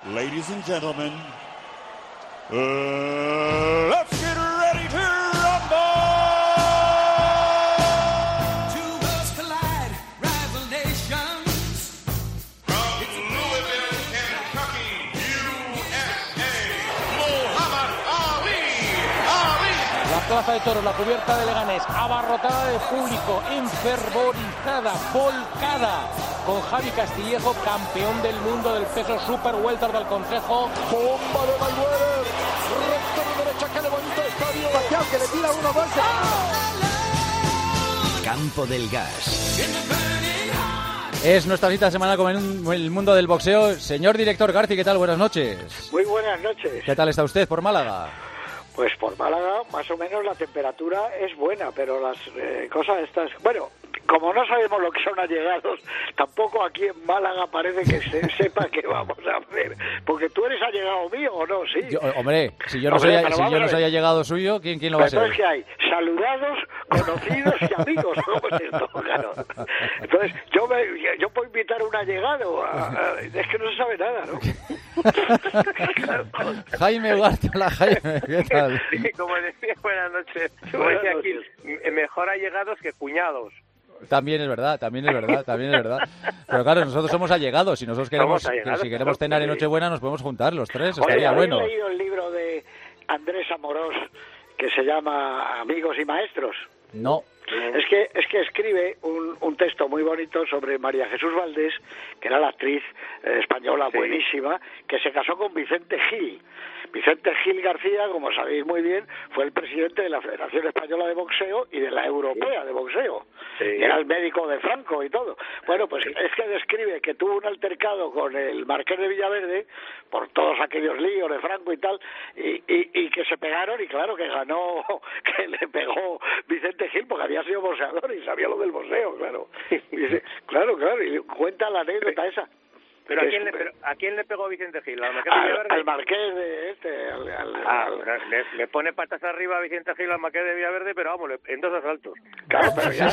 Ladies and gentlemen, let's get ready to rumble! Two worlds collide, rival nations. From Louisville, Kentucky, USA, Muhammad Ali. La plaza de toros, la cubierta de Leganés, abarrotada de público, enfervorizada, volcada, con Javi Castillejo, campeón del mundo del peso super welter del Consejo. Bomba de Mayweather, recta de derecha, que levanta el estadio, Pacquiao, que le tira uno, dos. Campo del Gas. Es nuestra cita semanal con el mundo del boxeo. Señor director Garci, ¿qué tal? Buenas noches. Muy buenas noches. ¿Qué tal está usted por Málaga? Pues por Málaga, más o menos la temperatura es buena, pero las cosas estas... Bueno, como no sabemos lo que son allegados, tampoco aquí en Málaga parece que se sepa qué vamos a hacer. Porque tú eres allegado mío, ¿o no? Sí. Hombre, si yo no soy allegado suyo, ¿quién lo va a ser? Entonces, ¿qué hay? Saludados, conocidos y amigos. ¿Cómo es esto? Claro. Entonces, yo puedo invitar a un allegado. Es que no se sabe nada, ¿no? Jaime Ugarte, hola Jaime, ¿qué tal? Sí, como decía, buenas noches. Como decía aquí, mejor allegados que cuñados. También es verdad. Pero claro, nosotros somos allegados y nosotros queremos, si queremos cenar en Nochebuena nos podemos juntar los tres, estaría bueno. ¿Habéis leído el libro de Andrés Amorós que se llama Amigos y Maestros? No. Es que escribe un texto muy bonito sobre María Jesús Valdés, que era la actriz española buenísima, que se casó con Vicente Gil. Vicente Gil García, como sabéis muy bien, fue el presidente de la Federación Española de Boxeo y de la Europea de Boxeo. Sí. Y era el médico de Franco y todo. Bueno, pues es que describe que tuvo un altercado con el Marqués de Villaverde por todos aquellos líos de Franco y tal, y que se pegaron, y claro que ganó, que le pegó Vicente Gil porque había sido boxeador y sabía lo del boxeo, claro. Y dice, claro, y cuenta la anécdota esa. ¿Pero a quién le pegó Vicente Gil? Al Marqués de le pone patas arriba a Vicente Gil al Marqués de Villaverde, pero vamos, en 2 asaltos. Claro, pero ya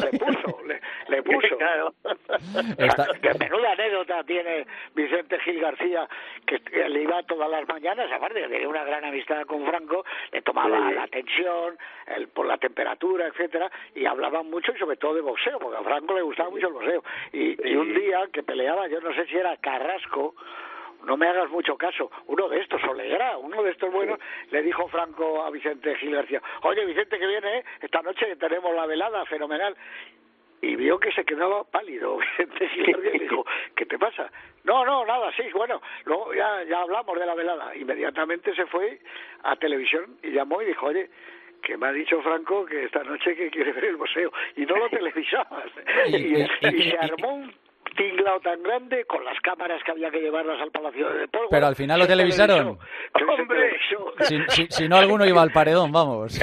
le puso. Claro. Que menuda anécdota tiene Vicente Gil García, que le iba todas las mañanas, aparte de tener una gran amistad con Franco, le tomaba la tensión, por la temperatura, etcétera, y hablaban mucho y sobre todo de boxeo, porque a Franco le gustaba mucho el boxeo. Y un día que peleaba, yo no sé si era Carrasco, no me hagas mucho caso, uno de estos, Olegra, uno de estos buenos, le dijo Franco a Vicente Gil García, oye Vicente, que viene, esta noche tenemos la velada, fenomenal. Y vio que se quedaba pálido Vicente Gil García y le dijo, ¿qué te pasa? No, nada, sí, bueno, luego ya hablamos de la velada. Inmediatamente se fue a televisión y llamó y dijo, oye, que me ha dicho Franco que esta noche que quiere ver el boxeo, y no lo televisabas. Y se armó un tinglao tan grande con las cámaras que había que llevarlas al Palacio de Deportes. Pero al final lo televisaron. ¡Hombre! Si no, alguno iba al paredón, vamos.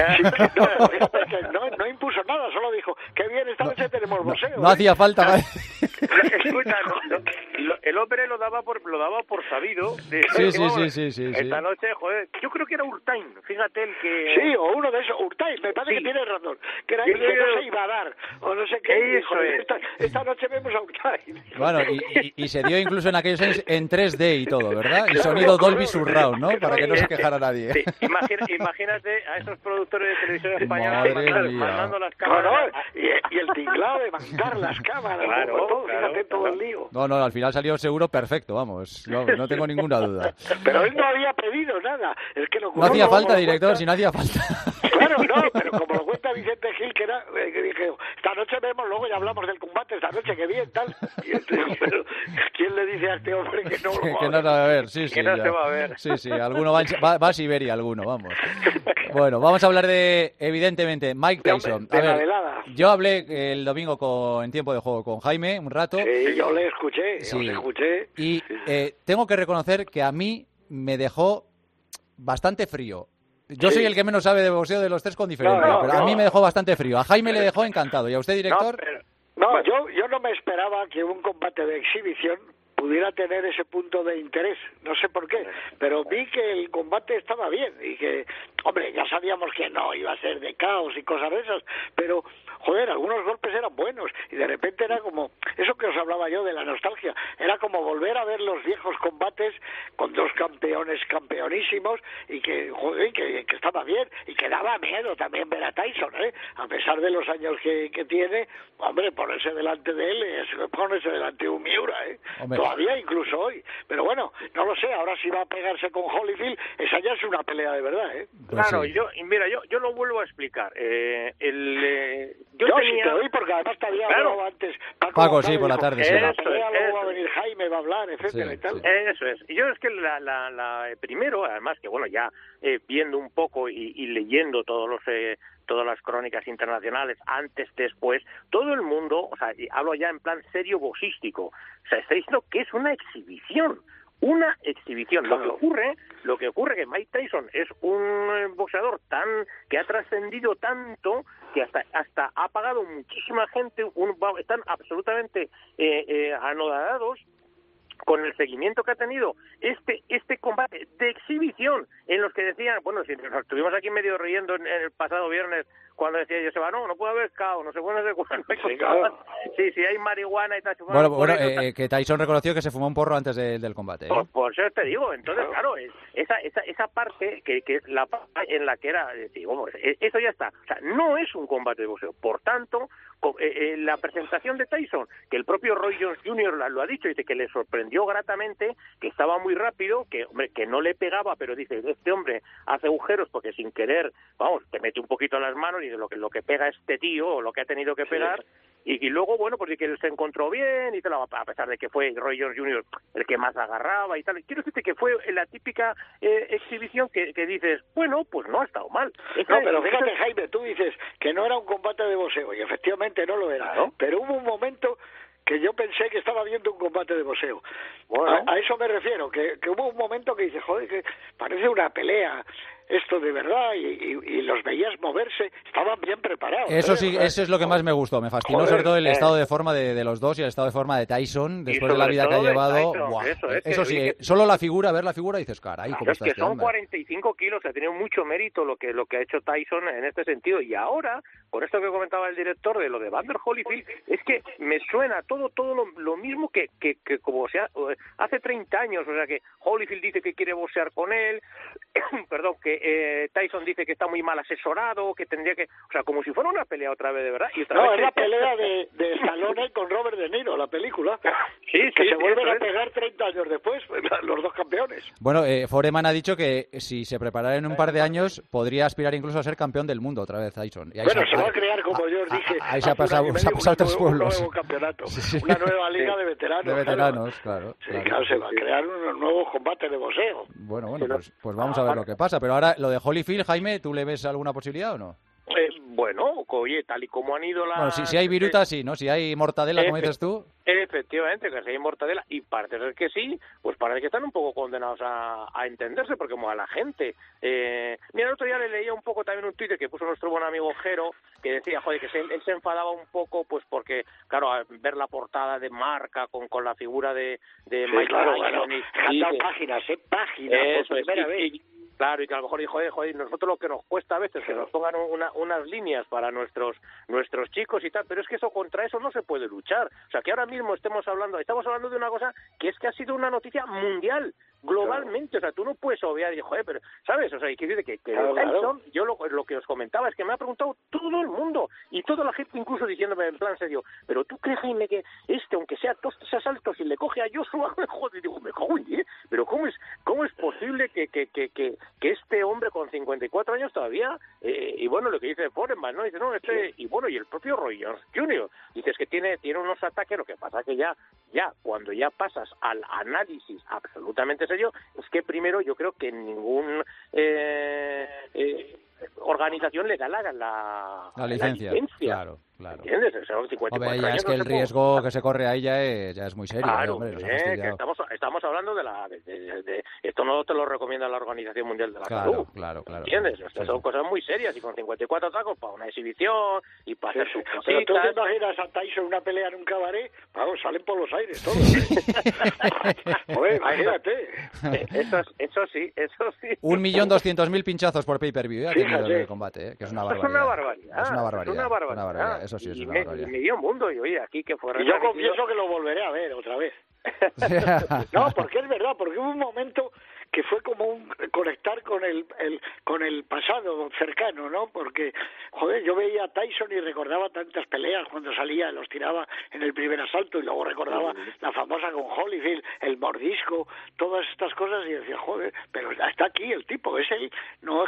No impuso nada, solo dijo, qué bien, esta noche tenemos boxeo. No hacía falta. Escucha, el hombre lo daba por sabido. Sí. Esta noche, joder, yo creo que era Urtain, fíjate el que... Sí, o uno de esos, Urtain, me parece que tiene razón, que era el que no se iba a dar, o no sé qué, dijo, esta noche vemos a Urtain. Bueno, y se dio incluso en aquellos años en 3D y todo, ¿verdad? El sonido Dolby Surround, ¿no? Para que no se quejara nadie. Sí. Imagínate a esos productores de televisión española mandando las cámaras. Y el tinglado de mandar las cámaras, claro. Fíjate todo el lío. No, al final salió seguro perfecto, vamos, no tengo ninguna duda. Pero él no había pedido nada. Es que no hacía falta, director, si no hacía falta. Claro, pero como lo cuenta Vicente Gil, que dije, esta noche vemos, luego ya hablamos del combate, esta noche que bien, tal. Pero ¿quién le dice a este hombre que no lo va que no se va a ver? Sí, que no se va a ver. Sí, alguno va a Siberia, alguno, vamos. Bueno, vamos a hablar de, evidentemente, Mike Tyson. A ver, yo hablé el domingo en tiempo de juego con Jaime un rato. Sí, yo le escuché, Y tengo que reconocer que a mí me dejó bastante frío. Yo soy el que menos sabe de boxeo de los tres con diferencia, pero a mí me dejó bastante frío. A Jaime le dejó encantado. ¿Y a usted, director? No, yo no me esperaba que un combate de exhibición pudiera tener ese punto de interés, no sé por qué, pero vi que el combate estaba bien y que, hombre, ya sabíamos que no iba a ser de caos y cosas de esas, pero, joder, algunos golpes eran buenos y de repente era como, eso que os hablaba yo de la nostalgia, era como volver a ver los viejos combates con dos campeones campeonísimos y que, joder, que estaba bien y que daba miedo también ver a Tyson, a pesar de los años que tiene, hombre, ponerse delante de él es ponerse delante de un Miura, todavía incluso hoy, pero bueno, no lo sé, ahora si va a pegarse con Holyfield, esa ya es una pelea de verdad, Claro, sí. yo lo vuelvo a explicar, yo sí te oí porque además te había hablado antes Paco, sí, por la tarde, sí. La pelea luego va a venir Jaime, va a hablar, etcétera y tal. Eso es, yo es que primero, además que bueno, ya viendo un poco y leyendo todas las crónicas internacionales, antes, después, todo el mundo, o sea, hablo ya en plan serio boxístico, o sea, está diciendo que es una exhibición. Una exhibición. Claro. Lo que ocurre que Mike Tyson es un boxeador que ha trascendido tanto que hasta ha pagado muchísima gente, están absolutamente anodados con el seguimiento que ha tenido este combate de exhibición, en los que decían, bueno, si nos estuvimos aquí medio riendo en el pasado viernes cuando decía Joseba, no puede haber caos, no se puede hacer cuándo hay caos. Sí, hay marihuana y tal. Bueno, que Tyson reconoció que se fumó un porro antes del combate. Por eso te digo, entonces, claro, esa parte que es la parte en la que era, eso ya está. O sea, no es un combate de boxeo. Por tanto, la presentación de Tyson, que el propio Roy Jones Jr. lo ha dicho, dice que le sorprendió gratamente, que estaba muy rápido, que no le pegaba, pero dice, este hombre hace agujeros porque sin querer, te mete un poquito en las manos y de lo que pega este tío, o lo que ha tenido que pegar, y luego, bueno, pues que él se encontró bien, y tal, a pesar de que fue Roy Jones Jr. el que más agarraba y tal. Quiero decirte que fue la típica exhibición que dices, bueno, pues no ha estado mal. Pero fíjate, Jaime, tú dices que no era un combate de boxeo, y efectivamente no lo era, ¿no? Pero hubo un momento que yo pensé que estaba viendo un combate de boxeo. Bueno. A eso me refiero, que hubo un momento que dice, joder, que parece una pelea esto de verdad, y los veías moverse, estaban bien preparados. Eso sí, eso es lo que más me gustó, me fascinó, sobre todo el estado de forma de los dos y el estado de forma de Tyson, después de la vida que ha llevado. Eso sí, solo ver la figura y dices, caray, ¿cómo está este hombre? Son 45 kilos, ha tenido mucho mérito lo que ha hecho Tyson en este sentido, y ahora, con esto que comentaba el director de lo de Vander Holyfield, es que me suena todo lo mismo que como sea hace 30 años, o sea que Holyfield dice que quiere boxear con él, perdón, que Tyson dice que está muy mal asesorado, que tendría que, o sea, como si fuera una pelea otra vez de verdad. Y otra vez es la pelea de Stallone con Robert De Niro, la película. Que se vuelven a pegar 30 años después, los dos campeones. Bueno, Foreman ha dicho que si se preparara en un par de años, podría aspirar incluso a ser campeón del mundo otra vez, Tyson. Y se va a crear, como yo os dije, ahí se ha pasado 3 pueblos. Un nuevo campeonato, una nueva liga de veteranos. De veteranos, claro. Claro, se va a crear unos nuevos combates de boxeo. Bueno, pues vamos a ver lo que pasa. Pero ahora, lo de Holyfield, Jaime, ¿tú le ves alguna posibilidad o no? Bueno, oye, tal y como han ido las... Bueno, si hay viruta, sí, ¿no? Si hay mortadela, como dices tú. Efectivamente, que si hay mortadela, y parece ser que sí, pues parece que están un poco condenados a entenderse, porque como a la gente... Mira, el otro día le leía un poco también un Twitter que puso nuestro buen amigo Jero, que decía, joder, que él se enfadaba un poco, pues porque, claro, al ver la portada de marca con la figura de Mike Tyson... páginas, por primera vez. Claro, y que a lo mejor dijo, joder, nosotros lo que nos cuesta a veces que nos pongan unas líneas para nuestros chicos y tal, pero es que contra eso no se puede luchar. O sea, que ahora mismo estamos hablando de una cosa que es que ha sido una noticia mundial, globalmente. O sea, tú no puedes obviar y joder, pero, ¿sabes? O sea, hay que decir que Tyson, yo lo que os comentaba es que me ha preguntado todo el mundo y toda la gente incluso diciéndome en plan serio, pero tú crees, Jaime, que aunque sea todos esos asaltos, si le coge a Joshua, joder, digo, me cago en 10, pero ¿cómo es posible que este hombre con 54 años todavía, y bueno, lo que dice Foreman, ¿no? Dice, no, y el propio Roy Jones Jr. dices que tiene unos ataques, lo que pasa que ya cuando ya pasas al análisis absolutamente serio, es que primero yo creo que ningún organización le da la licencia. Claro. Claro. ¿Entiendes? Son 54 hombre, años. ya es que el riesgo que se corre ahí ya es muy serio. Claro, hombre, que estamos hablando de esto no te lo recomienda la Organización Mundial de la Salud. Claro. ¿Entiendes? Estas son cosas muy serias y con 54 tacos para una exhibición y para hacer sus cositas. Pero tú te imaginas a Tyson una pelea en un cabaret, vamos, salen por los aires todos. Joder, imagínate. Eso sí. 1.200.000 pinchazos por pay-per-view ha tenido el combate, que es una barbaridad. Es una barbaridad. Eso sí es una barbaridad. Y medio mundo, y oye, aquí que fuera... Y yo confieso que lo volveré a ver otra vez. No, porque es verdad, porque hubo un momento que fue como un conectar con el pasado cercano, ¿no? Porque, joder, yo veía a Tyson y recordaba tantas peleas cuando salía, los tiraba en el primer asalto, y luego recordaba la famosa con Holyfield, el mordisco, todas estas cosas, y decía, joder, pero está aquí el tipo, es él, no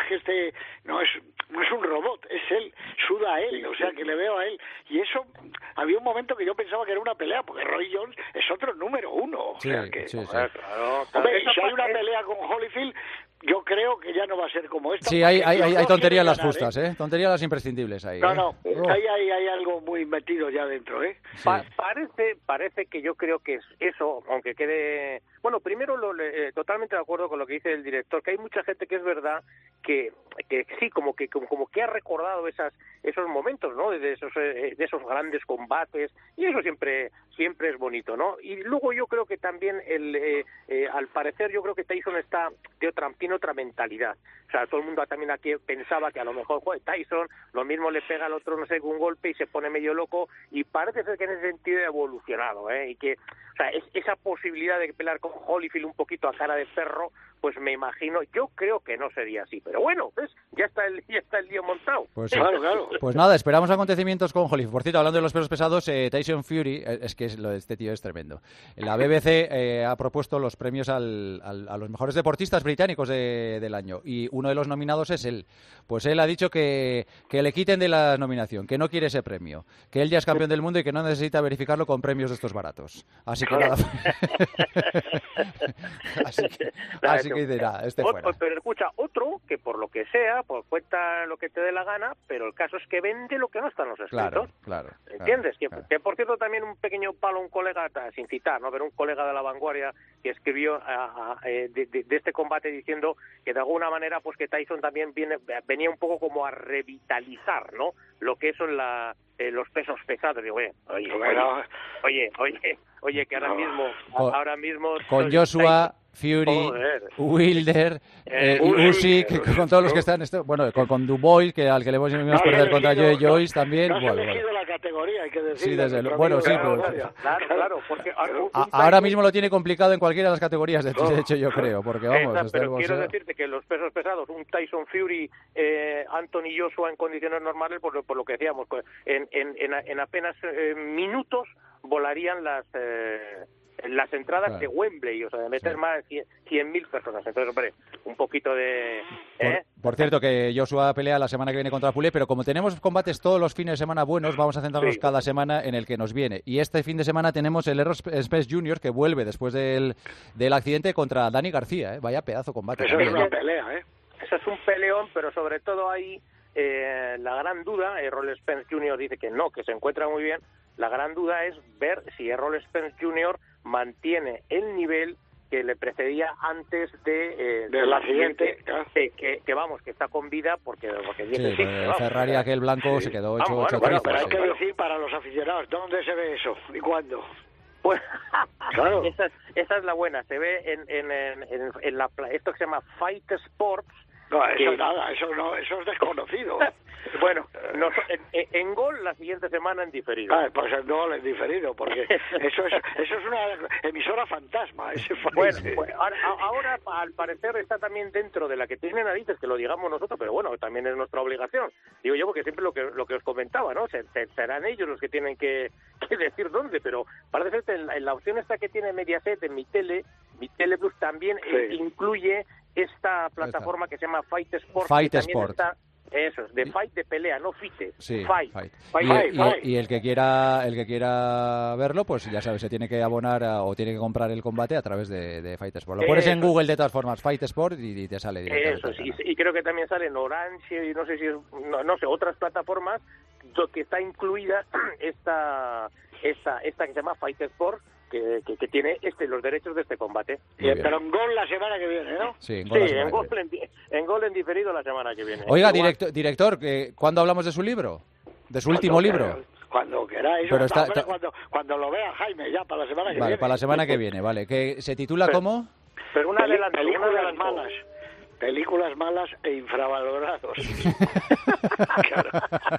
es un robot, es él, suda a él, o sea, que le veo a él, y eso, había un momento que yo pensaba que era una pelea, porque Roy Jones es otro número uno, o sea que... Sí. Claro. Hombre, y si hay una pelea con Holyfield, yo creo que ya no va a a ser como esta. Sí, hay tonterías las justas, ¿eh? Tonterías las imprescindibles ahí. No, ahí hay algo muy metido ya dentro, ¿eh? Sí. Parece que yo creo que es eso, aunque quede... Bueno, primero, totalmente de acuerdo con lo que dice el director, que hay mucha gente que es verdad que sí, como que ha recordado esos momentos, ¿no? De esos grandes combates, y eso siempre es bonito, ¿no? Y luego yo creo que también al parecer yo creo que Tyson tiene otra mentalidad. O sea, todo el mundo también aquí pensaba que a lo mejor Tyson lo mismo le pega al otro, no sé, un golpe y se pone medio loco, y parece ser que en ese sentido ha evolucionado, y que, o sea, esa posibilidad de pelear con Holyfield un poquito a cara de perro, pues me imagino, yo creo que no sería así, pero bueno, ¿ves? Ya está el lío montado. Pues claro. Pues nada, esperamos acontecimientos con Holyfield. Por cierto, hablando de los pesos pesados, Tyson Fury, es que lo de este tío es tremendo. La BBC ha propuesto los premios a los mejores deportistas británicos del año, y uno de los nominados es él. Pues él ha dicho que le quiten de la nominación, que no quiere ese premio, que él ya es campeón del mundo y que no necesita verificarlo con premios de estos baratos. Así que nada. Así que dice, nada, fuera. Pero escucha, otro que por lo que sea, pues cuenta lo que te dé la gana, pero el caso es que vende lo que no está en los escritos. Claro. ¿Entiendes? Claro. Que por cierto también un pequeño palo, un colega, sin citar, ¿no? Pero un colega de La Vanguardia que escribió de este combate diciendo que de alguna manera pues que Tyson también venía un poco como a revitalizar, ¿no? Lo que son los pesos pesados. Digo, oye, que ahora mismo con Joshua, Fury, Wilder, Usyk, con todos los que están, con Dubois, al que le hemos a perder contra Joyce también. No has elegido la categoría, hay que decir. Sí, desde luego. Bueno, sí, pero... Claro, porque... Ahora mismo lo tiene complicado en cualquiera de las categorías, de hecho, yo creo, porque vamos... Pero quiero decirte que los pesos pesados, un Tyson Fury, Anthony Joshua en condiciones normales, por lo que decíamos, pues, en apenas minutos volarían las entradas de Wembley, o sea, de meter más de 100.000 personas. Entonces, hombre, un poquito de... Por cierto, que Joshua pelea la semana que viene contra Pulé, pero como tenemos combates todos los fines de semana buenos, vamos a centrarnos cada semana en el que nos viene. Y este fin de semana tenemos el Errol Spence Jr., que vuelve después del accidente contra Dani García. Vaya pedazo de combate. Eso es una pelea, Eso es un peleón, pero sobre todo ahí la gran duda, Errol Spence Jr. dice que no, que se encuentra muy bien. La gran duda es ver si Errol Spence Jr. mantiene el nivel que le precedía antes del accidente, que vamos, que está con vida porque viene Ferrari aquel blanco se quedó hecho bueno, pero hay que decir para los aficionados, ¿dónde se ve eso y cuándo? Pues claro. Esa es la buena, se ve en esto que se llama Fight Sports. No, eso es desconocido. Bueno, en Gol la siguiente semana en diferido. Pues en Gol en diferido, porque eso es una emisora fantasma. Bueno, ahora al parecer está también dentro de la que tiene narices, que lo digamos nosotros, pero bueno, también es nuestra obligación. Digo yo, porque siempre lo que os comentaba, ¿no? Serán ellos los que tienen que decir dónde, pero parece ser que en la opción esta que tiene Mediaset, en mi tele Plus también incluye esta plataforma que se llama Fight Sports. Eso, de fight, de pelea, no fite. Sí, fight. Y el que quiera verlo, pues ya sabes, se tiene que abonar o tiene que comprar el combate a través de Fight Sport. Lo pones en Google de todas formas, Fight Sport, y te sale directamente. Eso, sí, y creo que también sale en Orange y no sé si no sé, otras plataformas que está incluida esta que se llama Fight Sport, que tiene los derechos de este combate. Pero en Gol la semana que viene, ¿no? Sí, en Gol en diferido la semana que viene. Oiga, director, ¿cuándo hablamos de su libro? ¿De su último libro? Cuando queráis. Pero cuando lo vea Jaime, ya para la semana que viene. Vale, para la semana que viene, vale. ¿Que se titula cómo? Pero películas malas. Películas malas e infravalorados. Claro.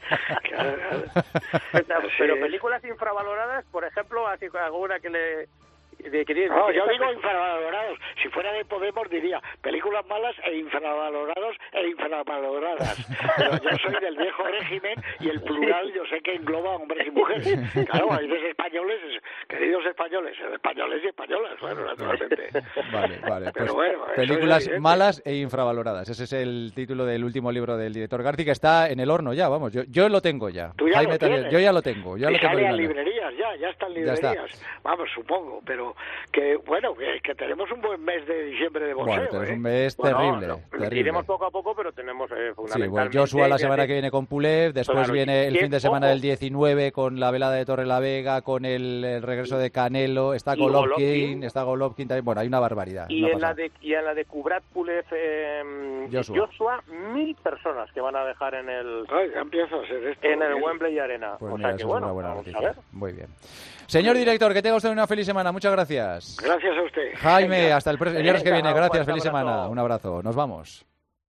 Pero películas infravaloradas, por ejemplo, así alguna que le... No, yo digo infravalorados. Si fuera de Podemos diría películas malas e infravalorados e infravaloradas. Pero yo soy del viejo régimen y el plural yo sé que engloba hombres y mujeres. Claro, hay dos españoles, queridos españoles y españolas, bueno, naturalmente. Vale. Pero pues bueno, películas malas e infravaloradas. Ese es el título del último libro del director Garci, que está en el horno ya, vamos. Yo lo tengo ya. ¿Tú ya Jaime lo también. Yo ya lo tengo. Y sale a librerías, ya están en librerías. Vamos, supongo, pero que bueno, que tenemos un buen mes de diciembre de boxeo. Bueno, tenemos un mes terrible. Iremos poco a poco, pero tenemos fundamentalmente... Sí, bueno, Joshua la semana que viene con Pulev, después viene el fin de semana del 19 con la velada de Torrelavega, con el regreso de Canelo, está Golovkin también, bueno, hay una barbaridad. Y en la de Kubrat Pulev Joshua, 1.000 personas que van a dejar en el... ya empieza a ser esto, en el Wembley Arena. Pues o mira, sea que bueno, es una buena vamos noticia. a ver. Muy bien. Señor director, que tenga usted una feliz semana. Muchas gracias. Gracias a usted. Jaime, hasta el viernes que viene. Gracias, Pues, feliz semana. Un abrazo. Nos vamos.